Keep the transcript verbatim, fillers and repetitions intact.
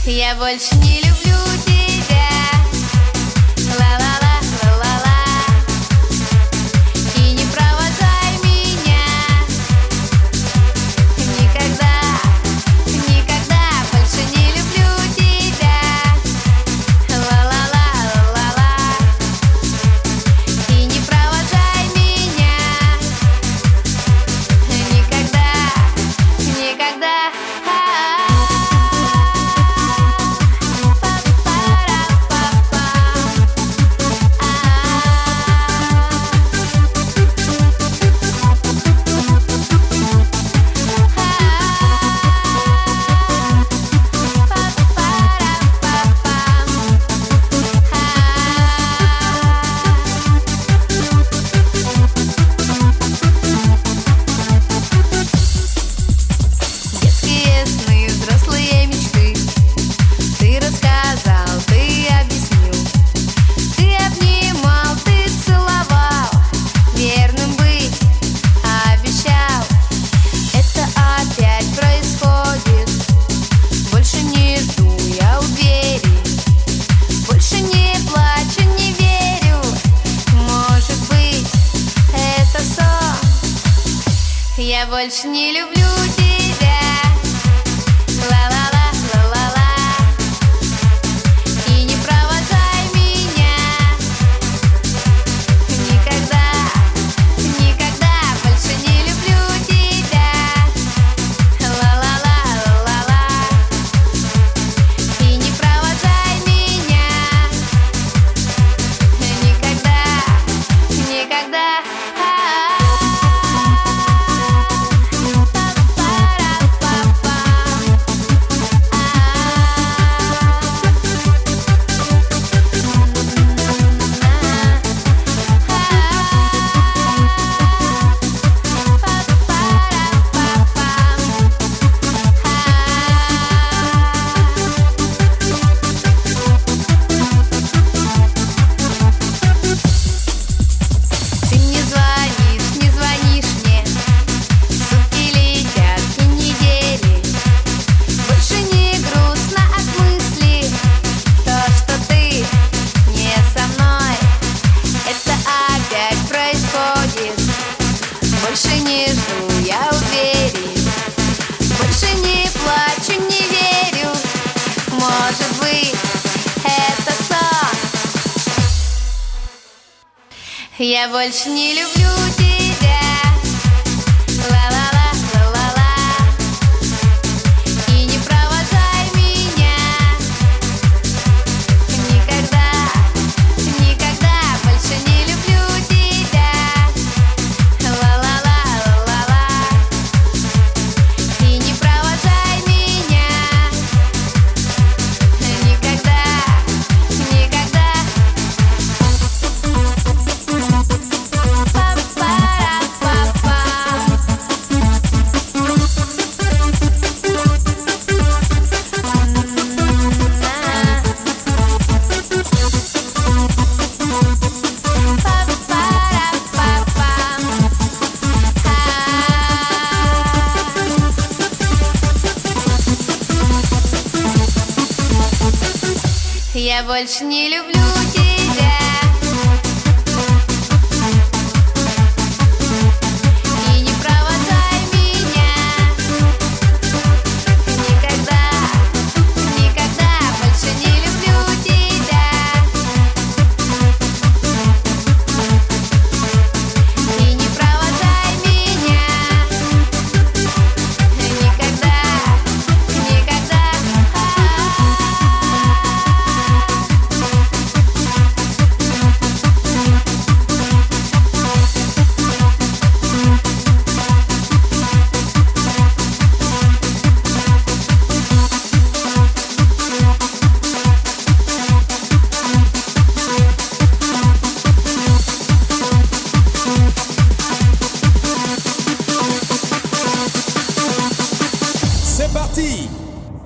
Я больше не люблю тебя. Ла-ла-ла, ла-ла-ла. И не провожай меня. Никогда, никогда больше не люблю тебя. Ла-ла-ла, ла-ла-ла. И не провожай меня. Никогда, никогда. Я больше не люблю тебя. Ла-ла-ла, ла-ла-ла. И не провожай меня. Никогда, никогда больше не люблю тебя. Ла-ла-ла, ла-ла-ла. И не провожай меня. Никогда, никогда. Больше не жду я у двери. Больше не плачу, не верю. Может быть, это сон. Я больше не люблю тебя. Ла-ла-ла, ла-ла-ла. И не провожай меня. Никогда, никогда больше не люблю тебя. Ла-ла-ла, ла-ла-ла. И не провожай меня. Никогда, никогда. Па-па-ра-па-па. Я больше не люблю тебя.